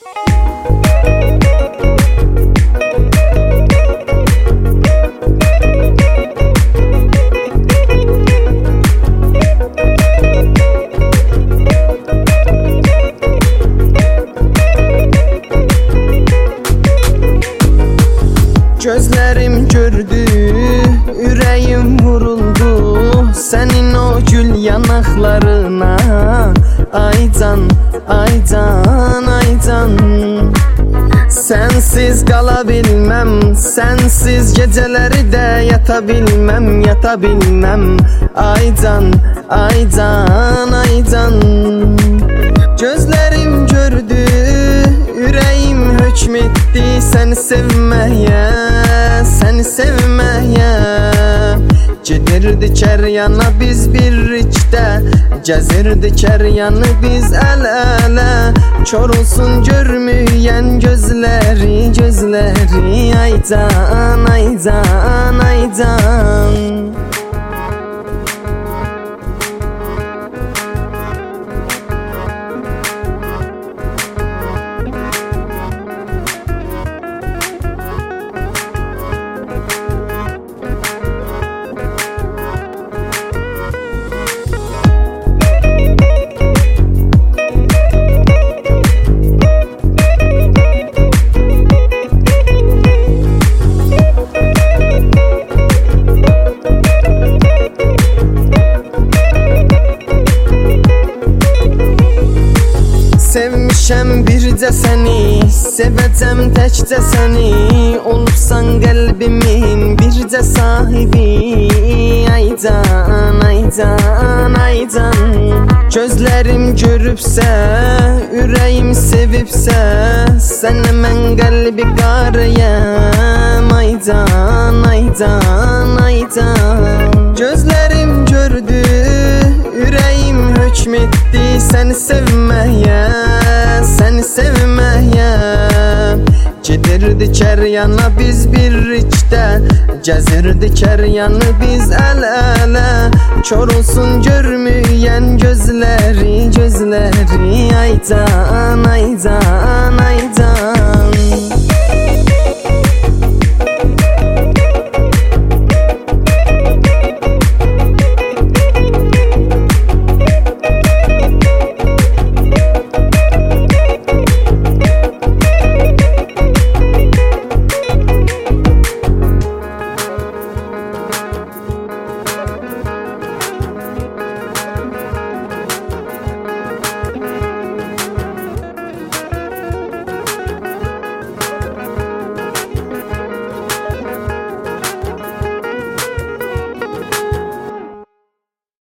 Gözlerim gördü, ürəyim vuruldu senin o gül yanaklarına. Ay can, ay can, ay can. Sensiz qala bilməm, sensiz geceleri de yata bilməm, yata bilməm. Ay can, ay can, ay can. Gözlerim gördü, ürəyim hökm etdi seni sevməyə, seni sevməyə. Gedirdi kəryana biz birlikdə, gəzirdi kəryanı biz əl-ələ. Kör olsun görməyən gözləri, gözləri. Ay can, ay can, ay can. Sevmişəm bircə səni, sevəcəm təkcə səni. Olubsan qəlbimin bircə sahibi. Ay can, ay can, ay can. Gözlərim görübsə, ürəyim sevibsə, sənə mən qəlbi qarıyam. Ay can, ay can, ay can. Gözlərim gördü, ürəyim hökm etdi səni sevməyə, səni sevməyə. Gedirdi kəryana biz birlikdə, gəzirdi kəryanı biz əl-ələ. Kör olsun görməyən gözləri, gözləri. Ay can, ay can.